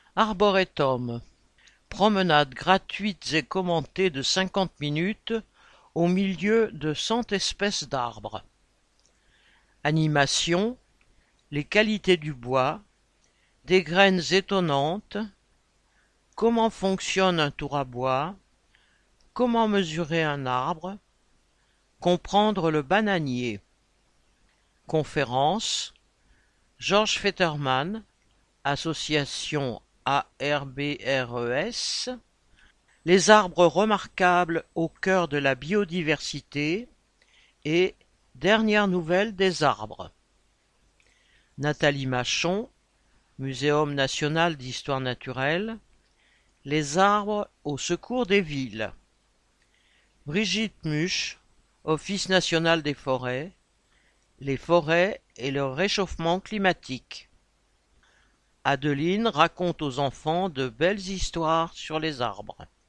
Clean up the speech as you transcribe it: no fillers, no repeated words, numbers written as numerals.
Arboretum, promenades gratuites et commentées de 50 minutes au milieu de 100 espèces d'arbres. Animation, les qualités du bois, des graines étonnantes, comment fonctionne un tour à bois, comment mesurer un arbre, comprendre le bananier. Conférence, Georges Fetterman, association ARBRES, les arbres remarquables au cœur de la biodiversité et dernières nouvelles des arbres. Nathalie Machon, Muséum national d'histoire naturelle, les arbres au secours des villes. Brigitte Muche, Office national des forêts, les forêts et le réchauffement climatique. Adeline raconte aux enfants de belles histoires sur les arbres.